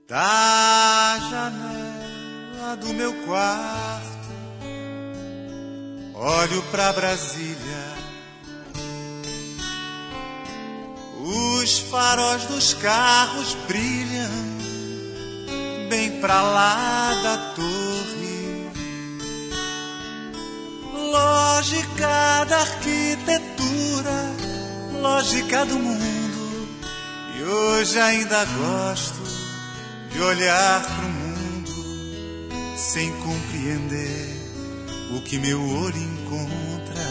Da janela do meu quarto, olho pra Brasília. Os faróis dos carros brilham bem pra lá da torre. Lógica da arquitetura, lógica do mundo. E hoje ainda gosto de olhar pro mundo sem compreender o que meu olho encontra.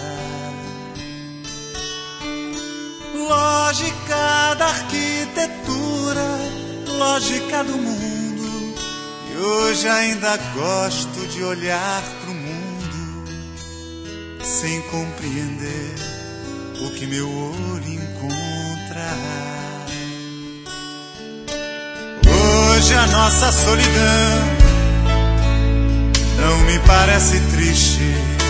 Lógica da arquitetura, lógica do mundo. E hoje ainda gosto de olhar pro mundo sem compreender o que meu olho encontra. Hoje a nossa solidão não me parece triste.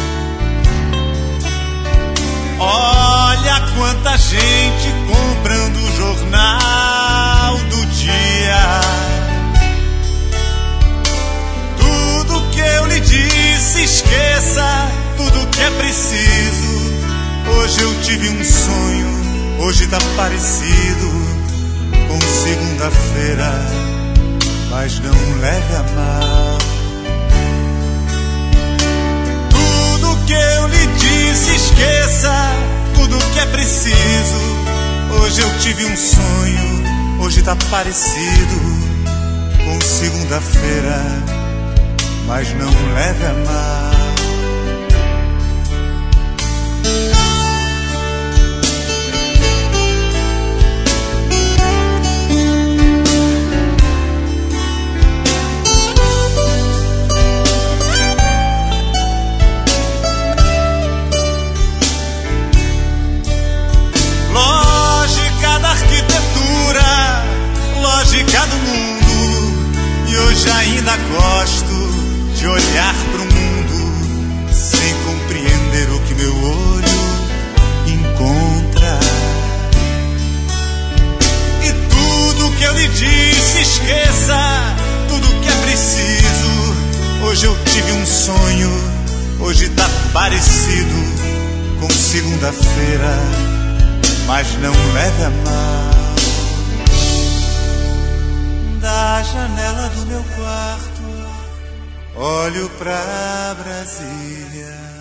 Olha quanta gente comprando o jornal do dia. Tudo que eu lhe disse, esqueça. Tudo que é preciso. Hoje eu tive um sonho, hoje tá parecido com segunda-feira, mas não leve a mal. Tudo que eu lhe disse, esqueça. Tudo que é preciso. Hoje eu tive um sonho, hoje tá parecido com segunda-feira, mas não leve a mal. Lógica do mundo. E hoje ainda gosto de olhar pro mundo sem compreender o que meu olho encontra. E tudo que eu lhe disse, esqueça. Tudo que é preciso. Hoje eu tive um sonho, hoje tá parecido com segunda-feira, mas não leve a mal. Da janela do meu quarto, olho pra Brasília.